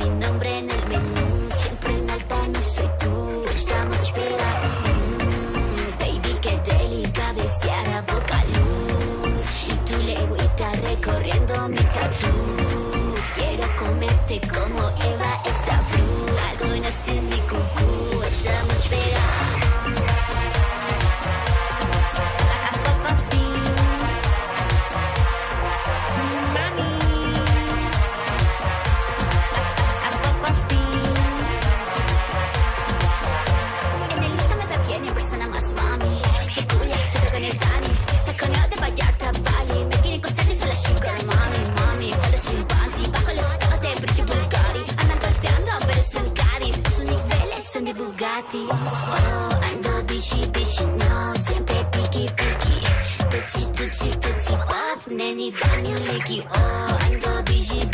mi nombre en el menú. Siempre en alta, no soy tú. Estamos fuera. Baby, que deli, cabeceada, poca luz. Y tu lengüita recorriendo mi tatú. Quiero comerte como Eva, esa flu. Algunas de mi cucú. Estamos fuera. Persona más mami, se culia, se toca en el tanis, taconeo de Vallarta, Bali, me quieren costeles a la sugar mami, mami, falda sin panty, bajo el escote, brillo Bulgari, andan golpeando, pero son caris, sus niveles son de Bugatti, ando bichi, no, siempre piqui, tutsi, pop, neni, dame un liqui, ando bichi,